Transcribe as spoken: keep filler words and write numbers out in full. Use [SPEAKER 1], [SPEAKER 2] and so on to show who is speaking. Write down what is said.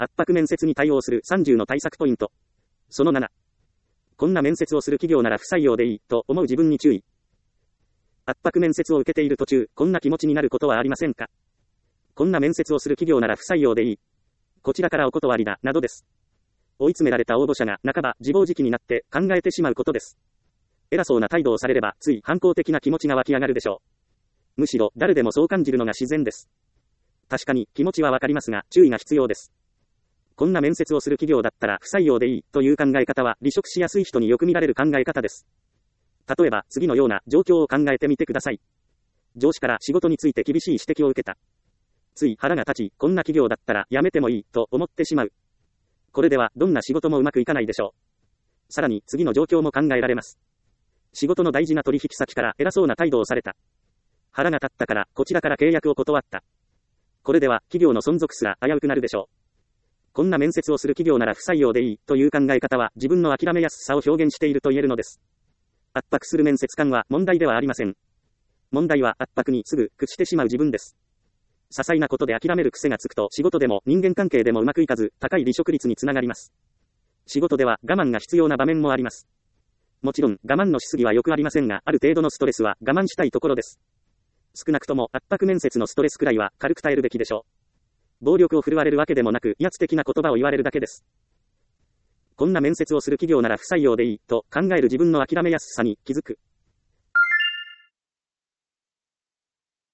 [SPEAKER 1] 圧迫面接に対応するさんじゅうの対策ポイント。そのなな。こんな面接をする企業なら不採用でいい、と思う自分に注意。圧迫面接を受けている途中、こんな気持ちになることはありませんか？こんな面接をする企業なら不採用でいい。こちらからお断りだ、などです。追い詰められた応募者が半ば自暴自棄になって考えてしまうことです。偉そうな態度をされれば、つい反抗的な気持ちが湧き上がるでしょう。むしろ誰でもそう感じるのが自然です。確かに気持ちはわかりますが、注意が必要です。こんな面接をする企業だったら不採用でいいという考え方は離職しやすい人によく見られる考え方です。例えば次のような状況を考えてみてください。上司から仕事について厳しい指摘を受けた。つい腹が立ち、こんな企業だったら辞めてもいいと思ってしまう。これではどんな仕事もうまくいかないでしょう。さらに次の状況も考えられます。仕事の大事な取引先から偉そうな態度をされた。腹が立ったからこちらから契約を断った。これでは企業の存続すら危うくなるでしょう。こんな面接をする企業なら不採用でいいという考え方は自分の諦めやすさを表現していると言えるのです。圧迫する面接官は問題ではありません。問題は圧迫にすぐ屈してしまう自分です。些細なことで諦める癖がつくと仕事でも人間関係でもうまくいかず高い離職率につながります。仕事では我慢が必要な場面もあります。もちろん我慢のしすぎはよくありませんが、ある程度のストレスは我慢したいところです。少なくとも圧迫面接のストレスくらいは軽く耐えるべきでしょう。暴力を振るわれるわけでもなく、威圧的な言葉を言われるだけです。こんな面接をする企業なら不採用でいいと考える自分の諦めやすさに気づく。